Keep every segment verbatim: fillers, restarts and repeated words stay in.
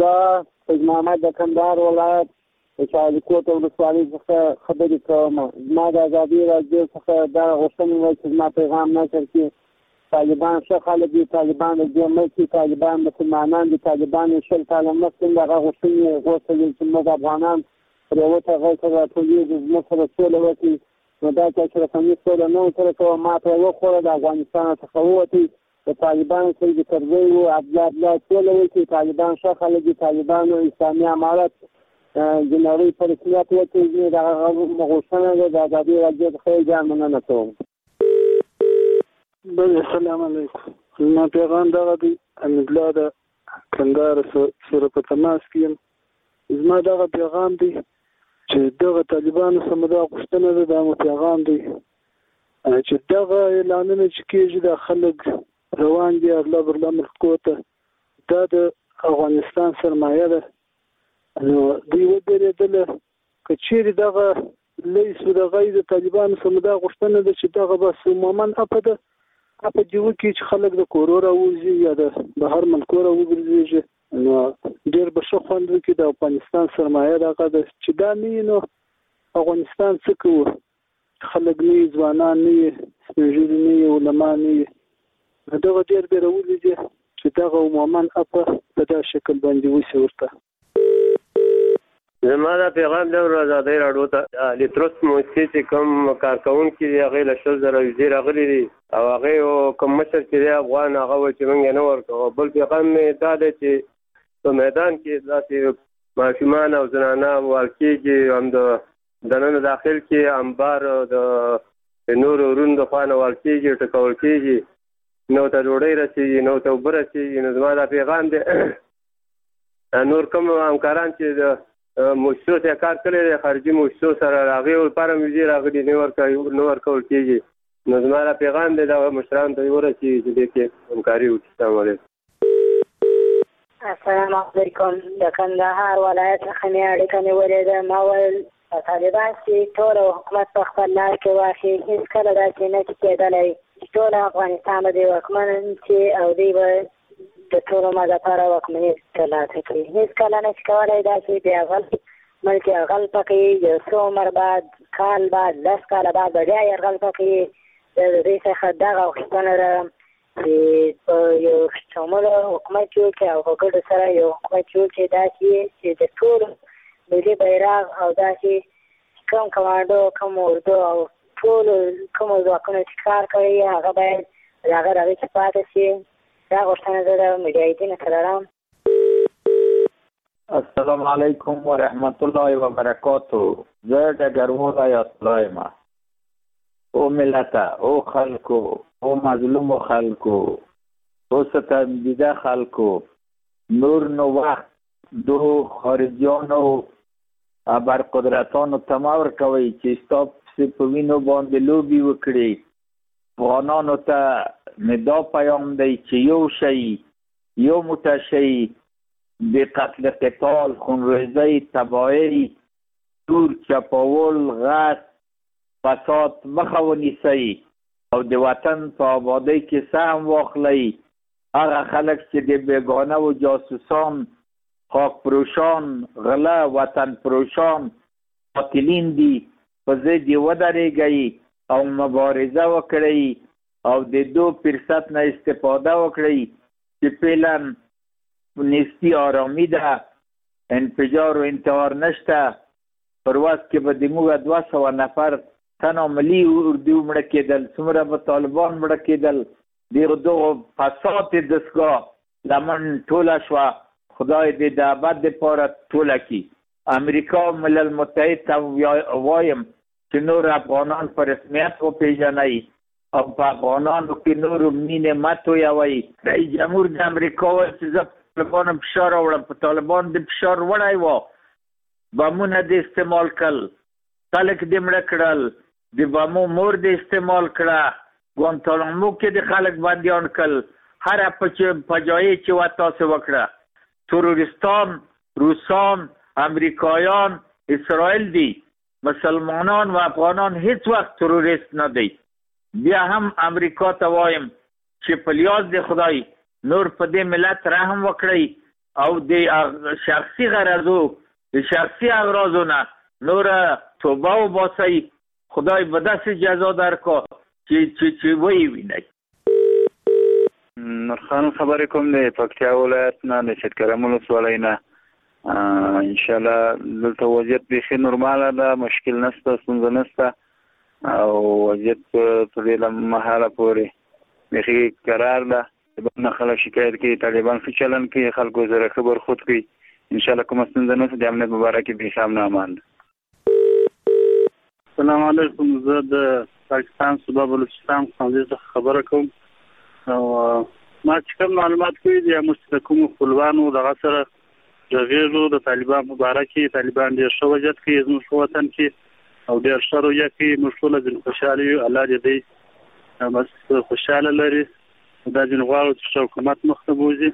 زه سید محمد د کندهار ولایت د شاهدکوټ ولسوالۍ څخه خبرې کوم. زما د ازادي راډیو څخه دا غوښتنه وه چې زما پیغام نشر کړي. طالبان ښه خلک دي، طالبان د دې ملک دي، طالبان مسلمانان دي، طالبان یې شل کاله مخکې هغه غوښتنې یې غوښتلې چې موږ افغانان پر یوه ټغر سره راټولېږو، زموږ سره سوله وکړي. نو دا چې اشرف غني سوله نه ورسره کوه، ما ته یې وخوړه، د افغانستان څخه ووتې. د طالبانو سید کرزی و عبدالله عبدالله سوله وکړي. طالبان ښه خلک دي، طالبانو اسلامي امارت د نړۍ په رسمیت وکړي. د هغه غوښتنه ده. د ازادي راډیو څخه یې ډېره مننه کوم. بله، السلام علیکم. زما پیغام دغه دی، حمیدالله د کندهار سره په تماس کې یم. زما دغه پیغام دی چې دغه طالبانو سره دا غوښتنه ده، دا مو پیغام دی چې دغه اعلانونه چې کېږي دا خلک روان دي ارله برله ملکو ته، دا د افغانستان سرمایه ده. نو دوی ودرېدله که چیرې دغه لیس و دغه یې د طالبانو سره دا غوښتنه ده چې دغه بس عموما اپه ده اپه دې وکړي چې خلک د کورو راوځي یا د بهر ملکو راوګرځېږي. نو ډېر به ښه خوند وکړي. د افغانستان سرمایه دغه ده چې دا نه وي نو افغانستان څه کوو؟ خلک نه وي، ځوانان نه وي، سپین ږیري نه وي، علما نه وي. نو دغه ډېر بېرولي دي چې دغه عموما اپه په دا شکل باندې وشي ورته. زما دا پیغام دی ورو ازادۍ راډیو ته د ترست موسسې چې کوم کارکوونکي دي هغې له شل زره ویزې راغلي دي او هغې یو کوم مشر چې دی افغان هغه وایي چې موږ یې نه ورکوو. بل پیغام مې دا دی چې په میدان کې داسې ماشومان او زنانه وال کېږي، هم د دننه داخل کې انبار د نورو ورونو د خوا نه وال کېږي، ټکول کېږي، نو ته ډوډۍ رسېږي، نو ته اوبه رسېږي. نو زما دا پیغام دی نور کوم همکاران چې د موسسو سره کار کړی دی، خارجي موسسو سره هغې لپاره مې ویزې راغلي نه ورکول کېږي. نو زما دا پیغام دی دغه مشرانو ته یې ورسېږي چې دې کې همکاري وکړي. السلام علیکم. السلام علیکم. د کندهار ولایت څخه مې اړیکه نیولې ده. ما ویل طالبان چې ټول حکومت په خپل لار کې واخلي، هېڅکله داسې نه شي کېدلی چې ټول افغانستان به د واکمن شي او دوی به د ټولو ما دپاره واکمني ترلاسه کړي. هېڅکله نه شي کولی داسې د اغل ملک یرغل پکې یو څو عمر بعد، کال بعد، لس کاله بعد به بیا یرغل پکې. د دوی څخه دغه غوښتنه ده چې په یو شموله حکومت جوړ کړي او په ګډو سره یو حکومت جوړ کړي، داسې چې د ټولو ملي بیرغ او داسې کوم کمانډو، کوم اردو او ټولو کومو ځواکونو چې کار کوي هغه باید د هغه روي کې پاتې شي. دا غوښتنه زه د مجاهدینو ته لرم. السلام علیکم و رحمت الله و برکاته. زه ډګروال ایاز الله یم. او ملته، او خلکو، او مظلومو خلکو، او ستمدیده خلکو، نور نو وخت دو خارجیانو ابرقدرتانو ته مه ورکوئ چې ستا پسې په وینو باندې لوبې وکړي. افغانانو ته مې دا پیام دی چې یو شی، یو موټه شی د قتل قتال، خونریزۍ، تباهۍ، تور چپاول، غصب، فساد مخه ونیسئ او د وطن په آبادۍ کې سهم واخلئ. هغه خلک چې د بیګانه و جاسوسان، خاک پروشان، غله، وطن پروشان، قاتلین دي، په ضد یې ودرېږئ او مبارزه وکړئ او د دو فرصت نه استفاده وکړئ چې فعلا نیستي آرامي ده، انفجار و انتحار نشته. پر وخت کې به د موږ دوه سوه نفر تنها ملي اردو مړه کېدل، څومره به طالبان مړه کېدل. دغو فساد دستګاه لمن ټوله شوه. خدای دې د ابد دپاره ټوله کړي. امریکا ملل متحد ته وایم چې نور افغانان په رسمیت وپېژنئ او په افغانانو کې نورو مینې مه تویوئ. رئیس جمهور د امریکا وایي چې زه طالبانو فشار راوړم. په طالبان د فشار وړی و، بمونه دې استعمال کړل، خلک دې مړه کړل، د بمو مور دې استعمال کړه، ګوانتانامو کې د خلک بندیان کړل، هره فجایع چې وه تاسې وکړه. تروریستان، روسان، امریکایان، اسرائیل دي. مسلمانان و افغانان هیڅ وخت تروریست نه دی. بیا هم امریکا ته وایم چې په لیاز د خدای نور په دې ملت رحم وکړئ او د شخصي غرضو د شخصي اغراضو نه نور توبه وباسئ. خدای به داسې جزا درکړي چې چې چې ویې وینئ. نورخان خبرې کوم د پکتیا ولایت نه د شتکرم ولسوالۍ نه. انشاءالله دلته وضعیت بیخي نورماله ده، مشکل نشته، ستونزه نشته او وضعیت په دې مهاله پورې بیخي قرار ده. نه خلک شکایت کوي، طالبان ښه چلند کوي، خلکو سره ښه برخورد کوي. انشاءالله کومه ستونزه نشته، د امنیت مبارک بیخي امن امان ده. السلام علیکم. زه د پاکستان صوبه بلوچستان څخه څخه خبره کوم او ما چې کوم معلومات کوي د موږ د کوم خپلوانو دغه سره غږیږو د طالبان مبارکي. طالبان ډېر ښه وضعیت کوي زموږ وطن کې او ډېر ښه رویه کوي. موږ ټول ځین خوشحاله یو. الله دې دی بس خوشحاله لري. دا ځین غواړو چې حکومت مخ ته بوځي.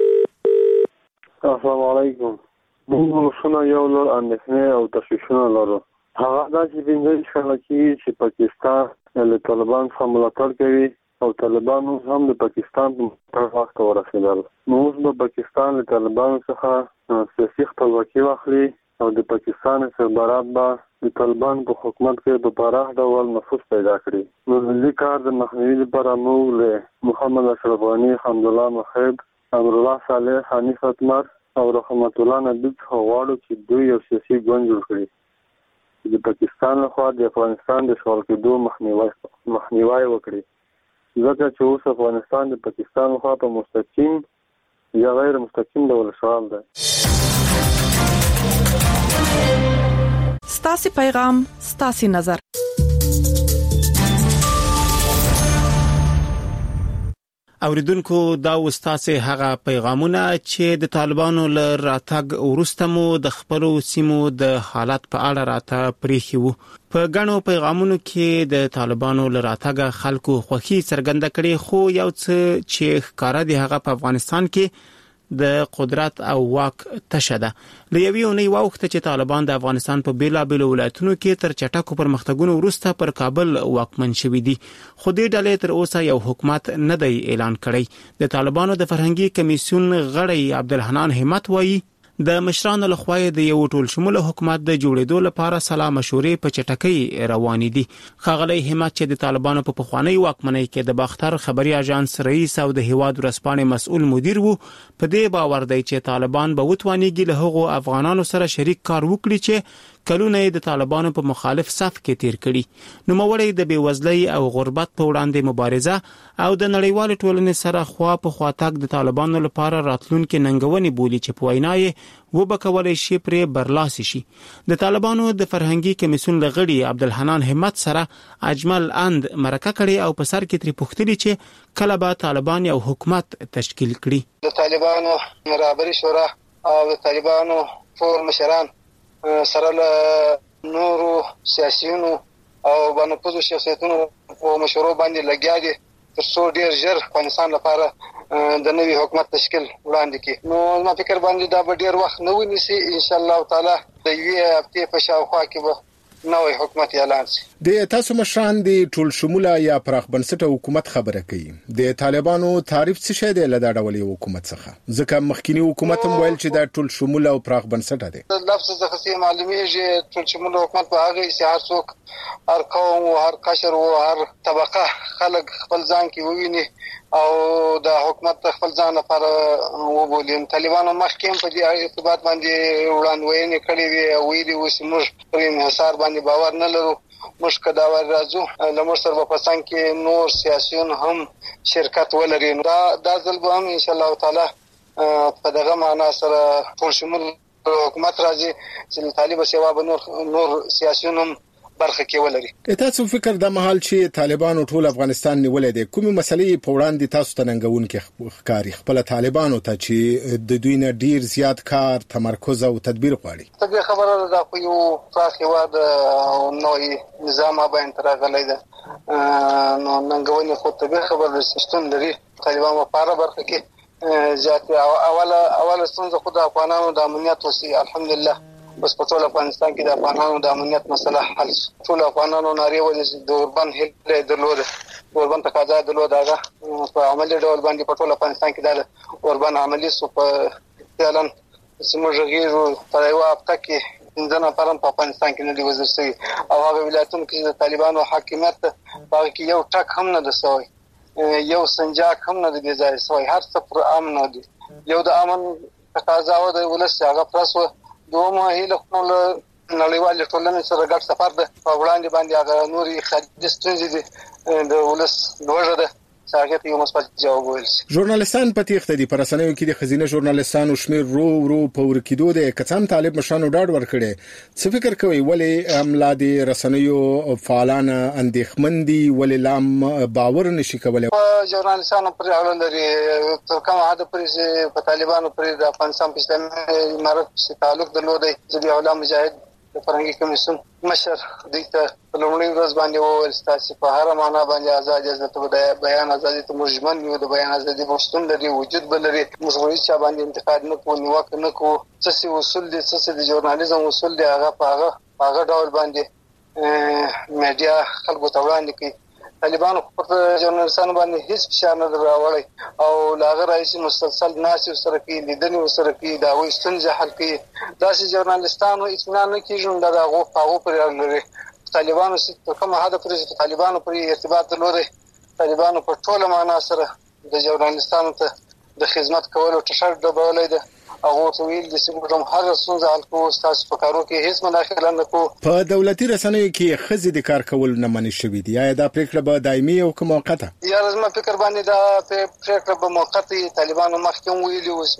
السلام علیکم. موږ ولسونه یو لور اندېښنې او تشویشونه لرو. هغه دا چې پنځه کاله کېږي چې پاکستان له طالبان څخه ملاتړ کوي او طالبان هم د پاکستان په ملاتړ واک ته ورسېدل. نو اوس به پاکستان له طالبانو څخه سیاسي خپلواکي واخلي او د پاکستان استخبارات به د طالبان په حکومت کې په پراخ ډول نفوذ پیدا کړي. نو د دې کار د مخنیوي لپاره موږ له محمد اشرف غني، حمدالله محب، امرالله صالح، حنیف اتمر او رحمت الله نبی څخه غواړو چې دوی یو سیاسي ګوند جوړ کړي چې د پاکستان لخوا د افغانستان د شغل کېدو مخنیوي مخنیوي وکړي، ځکه چې اوس افغانستان د پاکستان لخوا په مستقیم یا غیر مستقیم ډول شغال دی. ستاسو پیغام ستاسو نظر. اوریدونکو دا وستاسه هغه پیغامونه چې د طالبانو له راتګ وروسته مو د خپلو سیمو د حالت په اړه راته پریښي وو. په غنو پیغامونو کې د طالبانو له راتګ خلکو خوښي څرګنده کړي، خو یو څه چې ښکارا دی هغه په افغانستان کې د قدرت او واک تشه ده. له یوې اونۍ وخت چې طالبان د افغانستان په بیلابیلو ولایتونو کې تر چټکو پرمختګونو وروسته پر کابل واکمن شوي دي، خو دې ډلې تر اوسه یو حکومت نه دی اعلان کړی. د طالبانو د فرهنګي کمیسیون غړی عبدالحنان همت وایي د مشرانو لخوا د یو ټول شموله حکومت د جوړېدو لپاره سلا مشورې په چټکۍ روانې دي. ښاغلی همت چې د طالبانو په پخوانی واکمنۍ کې د باختر خبري اژانس رئیس او د هیواد ورځپاڼې مسؤل مدیر وو، په دې باور دی چې طالبان به وتوانیږي له هغو افغانانو سره شریک کار وکړي چې کلونه د طالبانو په مخالف صف کې تیر کړي. نوموړی د بېوزلۍ او غربت په وړاندې مبارزه او د نړیوال ټولنې سره خوا په خوا تګ د طالبانو لپاره راتلونکي ننګونې بولي چې په وینا یې وبکولای شي پرې برلاسي شي. د طالبانو د فرهنګي کمیسیون لغړي عبدالحنان همت سره اجمل اند مرکه کړي او په سر کې تری پوښتنه چې کله به طالبان یو حکومت تشکیل کړي. د طالبانو رهبري شورا او د طالبانو ټول مشران سره له نورو سیاسيونو او باندې شخصیتونو او مشورو باندې لګیا دي تر څو ډیر ژر افغانستان لپاره د نوي حکومت تشکیل وړاندې کړي. نو ما فکر باندې دا به ډیر وخت نه ونیسي، ان شاء الله تعالی د یوې هفتې په شاوخوا کې به نوې حکومت اعلان شي. د تاسو مشران د ټول شموله یا پراخ بنسټه حکومت خبره کوي. د طالبانو تعریف څه شی دی له دا ډول حکومت څخه؟ ځکه مخکینی حکومت هم ویل چې د ټول شموله او پراخ بنسټه دی. لفظ څخه څه معلومیږي ټول شموله حکومت په هغه چې هر څوک، هر قوم او هر قشر او هر طبقه خلک خپل ځان کې وویني او د حکومت خپل ځان لپاره وبولي. طالبانو مخکې په دې ارتباط باندې وړاندوینې کړې وي، ویلي و چې موږ پر انحصار باندې باور نه لرو، موږ کداور راځو له موږ سره په څنګ کې نور سیاسيون هم شرکت ولري. دا د ځل به هم ان شاء الله تعالی په دغه معنا سره ټول شمول حکومت راځي چې طالب سیوا به نور نور سیاسيون هم برخه کې ولري. تاسو فکر د محل چې طالبانو ټول افغانستان نیولې دي، کومه مسلې په وړاندې تاسو ته ننګون کې ښکاری خپل طالبانو ته چې د دوی نه ډیر زیات کار، تمرکز او تدبیر غواړي؟ څنګه خبره ده خو یو فراخ هواد او نوې نظام باندې ترغلې ده، نو ننګونې خو ته خبره سیستم لري. طالبانو په اړه برخه کې زیات اوله اوله څنګه خو د افغانانو د امنیت وسی الحمدلله بس په ټول افغانستان کې د افغانانو د امنیت مسله حل شي. ټول افغانانو نارې ولې د اوربن هله درلوده، اوربن تقاضا درلوده، هغه په عملي ډول باندې په ټول افغانستان کې د اوربن عملي سو په فعلا زموږ غیر په یو هفته کې پنځه نفر په افغانستان کې نه دي وزیر شوي او هغه ولایتونو کې د طالبانو حاکمیت هغه کې یو ټک هم نه ده سوی، یو سنجاق هم نه دی ځای سوی، هر څه پر امن دي. یو د امن تقاضا و د ولس هغه پرس و دومره هیله خپل نړیوال ټولنې سره ګډ سفر ده په وړاندې باندې هغه نوري خارجي ستونزې دي د ولس لوړه ده څنګه یو مثبت جواب ویل شي. ژورنالیستان په تیښته دي، پر رسنیو کې د خزینه ژورنالیستانو شمیر رو ورو په ورکیدو دي. کڅام طالب مشرانو ډاډ ورکړي، څه فکر کوي ولې عملا د رسنیو فعالان اندېښمن دي، ولې لام باور نشي کولای؟ ژورنالیستانو پر اړه لري تر کومه حد پورې په طالبانو پر د افغانستان په اسلامي امارت سره تعلق درلودي. ځکه علماء مجاهد د فرهنګي کمیسیون مشر دته په لومړي ورځ باندې وویل ستاسو په هر معنا باندې آزادي ازادي د بیان ازادي ته مجمن یو د بیان ازادي مشتون لري، وجود بلري، موږ هیڅ چا باندې انتقاد نه کوو، نیوکه نه کوو. څه اصول دي، څه د ژورنالیزم اصول دي، هغه په هغه هغه ډول باندې میډیا خلکو ته وړاندې کوي. طالبانو پر ژورنالیستانو باندې هیڅ فشار نه راوړی او لاغه رئیس مسلسل ناس سره کې لیدنې سره کې دا وې ستونزې حل کوي. داسې ژورنالیستانو اطمینان نه کیږي دا هغه هغه پر لري. طالبانو څخه کومه هدا پر طالبانو پر ارتباط لري. طالبانو په ټوله معنا سره د ژورنالیستانو ته د خدمت کولو تشر ډبولې ده. هغه تویل د سیمه هر څنګه حل کو تاسو په کارو کې هیڅ مداخله نه کو. په دولتي رسنیو کې خزې د کار کول نه منې شوې دي، یا دا پریکړه به دایمي او که موقته؟ یا زما فکر باندې دا پریکړه به موقته طالبانو مخکې ویلي اوس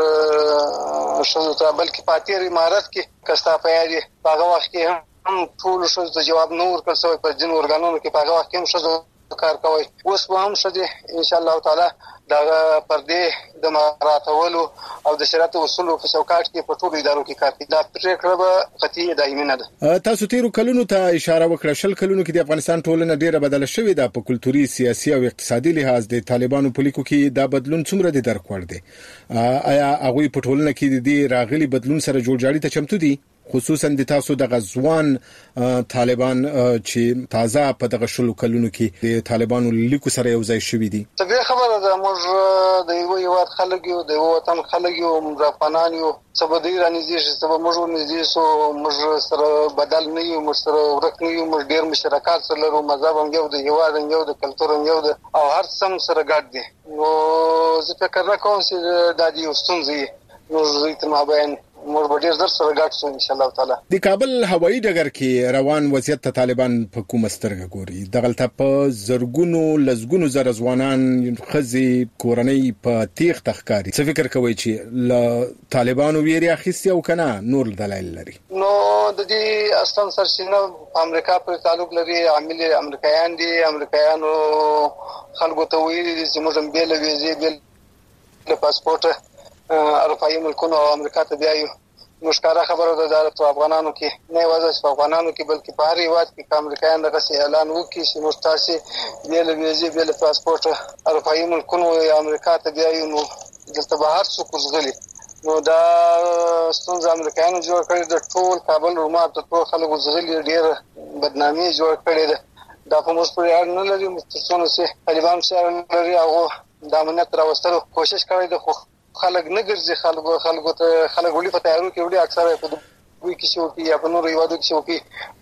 موږ شوه ته بلکې پاتې امارت کې کستا پیاري هغه وخت کې هم ټول شوه ته جواب نه ورکړ سوی په جن ورګانونو کې هغه وخت کې هم شوه کار کوي. اوس به هم شدي ان شاء الله تعالی دا پردې د مراتولو او د شریعت اصولو په چوکاټ کې په ټولو ادارو کې کار کوي. دا پریکړه به قطعي دایمي نه ده. تاسو تیرو کلونو ته اشاره وکړه، شل کلونو کې د افغانستان ټولنه ډیره بدله شوې ده په کلتوري، سیاسي او اقتصادي لحاظ. د طالبانو په لیکو کې دا بدلون څومره دي درک وړ دي؟ آیا هغه په ټولنه کې د دې راغلي بدلون سره جوړجاړي ته چمتو دي؟ خصوصا د تاسو د غزوان طالبان چې تازه په دغه شلو کلونو کې د طالبانو لیکو سره یو ځای شوې دي. طبيعي خبره ده، موږ د یو یو خلک یو د وطن خلک یو مزافنان یو سبدي رانیزي چې سبب موږ نږدې سو موږ سره بدل نه یو، موږ سره ورک نه یو، موږ ډیر مشترکات سره لرو، مذهب هم یو د هیواد هم یو د کلتور هم یو د او هر څه سره ګډ دي. نو زه فکر نه کوم چې دا دی ستونزې موږ ته مابین موږ به ډیر زر سره ګډ شو ان شاء الله تعالی. د کابل هوایي ډګر کې روان وضعیت ته طالبان په کومه سترګه ګوري؟ دغلته په زرګونو لزګونو زر ځوانان خزي کورنۍ په تیښ تخکاری. څه فکر کوي چې ل طالبانو ویری اخیستي او کنه نور دلایل لري؟ نو د دې اصلا سرچینه په امریکا پر تعلق لري، عامل امریکایان دي. امریکایانو خلکو ته ویلي چې موږ به له ویزې بل پاسپورت اروپایي ملکونو او امریکا ته بیایو. مشکاره خبره ده د افغانانو کې نه وځي په افغانانو کې بلکې په هر یوات کې امریکایان دغه اعلان وکړي چې مستاسي بیل ویزې بیل پاسپورت اروپایي ملکونو یا امریکا ته بیایو. نو دلته به هر څوک وزغلي. نو دا ستونزه امریکایانو جوړ کړې د ټول کابل روما ته ټول خلک وزغلي، ډیر بدنامي جوړ کړې ده. دا په موږ پورې اړه نه لري، مستثنا سي طالبان سره لري او د امنیت راوستلو کوشش کوي. د خو خلک نه ګرځي، خلکو خلکو ته خلک ولې په تیارو کې وړي اکثره په دوی کې شو کې یا په نورو یوادو کې شو کې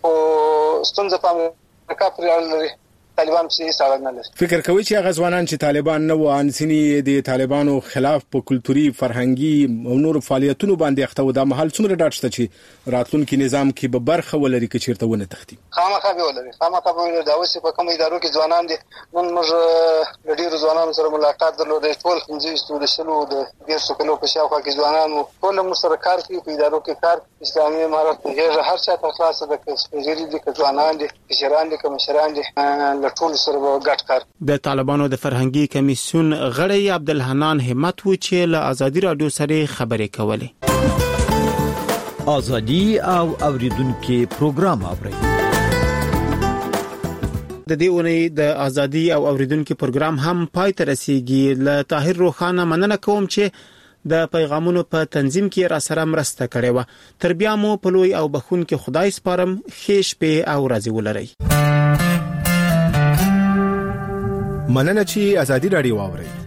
او ستونزه په امریکا پرې اړه لري. طالبان څه سره نه لري. فکر کوي چې هغه ځوانان چې طالبان نه و انساني د طالبانو خلاف په کلتوري، فرهنګي او نورو فعالیتونو باندې اخته و د محل څومره ډاټ شته چې راتلونکي نظام کې به برخه ولري کې چیرته ونه تختی؟ خامخا به ولري، خامخا به ولري. دا اوس په کوم ادارو کې ځوانان دي. نن موږ د ډیرو ځوانانو سره ملاقات درلوده. ټول پنځه د شلو د ډیر څو کلو په شاوخوا کې ځوانانو ټول موږ سره کار کوي په ادارو کې کار. اسلامي امارت غیر هر څه ته خلاصه ده چې سپېڅلي دي، که ځوانان دي، کشران دي، کمشران دي، ټول سره ګډ کار. د طالبانو د فرهنګي کمیسیون غړی عبدالحنان همت و چې له ازادي رادیو سره خبرې کولې. ازادي او اوریدونکو پروګرام اوري. د دې اونۍ د ازادي او اوریدونکو پروګرام هم پای ته رسیدي. له طاهر روخانه مننه کوم چې د پیغامونو په تنظیم کې را سره مرسته کړې و. تر بیا مو په لوی او بخون کې خدای سپارم. ښه شپه او ورځې ولرئ. مننه چې ازادي رادیو واورئ.